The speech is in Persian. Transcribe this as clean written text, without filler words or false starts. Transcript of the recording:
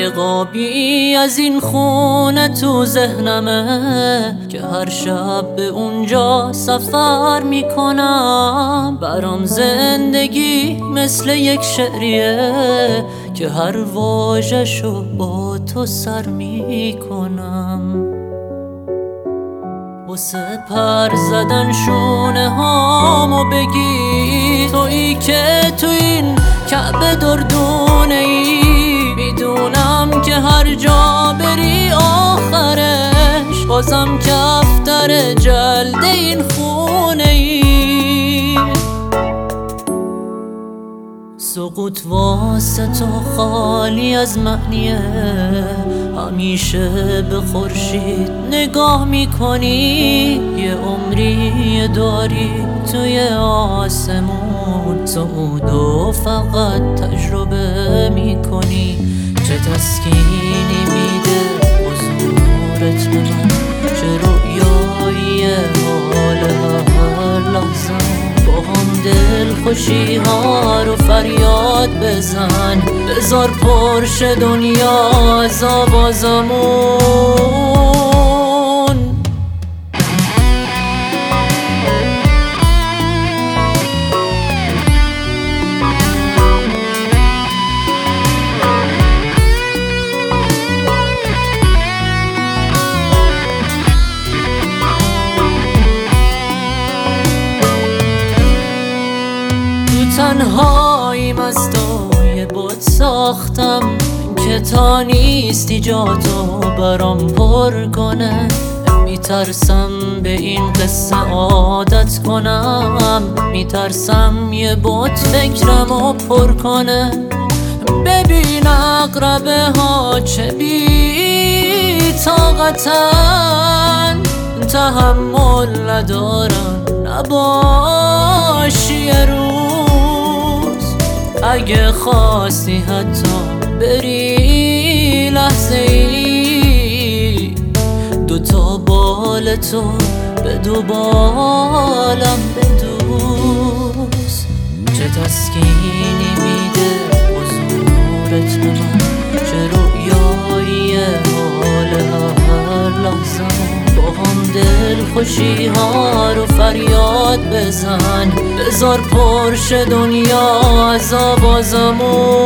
قابی از این خونه تو ذهنمه که هر شب به اونجا سفر میکنم. برام زندگی مثل یک شعریه که هر واژه‌شو با تو سر میکنم. واسه پر زدن شونه هامو بگی تویی که تو این کعبه دردونه ای. میدونم که هر جا بری آخرش بازم کفتر جلد این خونه ای. سقوط واسه تو خالی از معنیه، همیشه به خورشید نگاه میکنی. یه عمری داری توی آسمون، صعودو فقط تجربه میکنی. چه تسکینی میده حضورت به من، چه رویایی حال هر لحظه. با هم دل خوشی ها رو فریاد بزن، بذار پرش دنیا از آوازمون. تنهاییم از تو یه بت ساختم که تا نیستی جا تو برام پر کنه. میترسم به این قصه عادت کنم، میترسم یه بت فکرمو پر کنه. ببین اقربه ها چه بی طاقتن، تحمل ندارن نباشی یه روز. اگه خواستی حتی بری لحظه ای، دوتا بال تو به دو بالم بدوز. چه تسکینی میده حضورت به من، چه رویایی حال هر لحظه. با هم دل خوشی ها رو فریاد بزن، بذار پرش دنیا از آوازمون.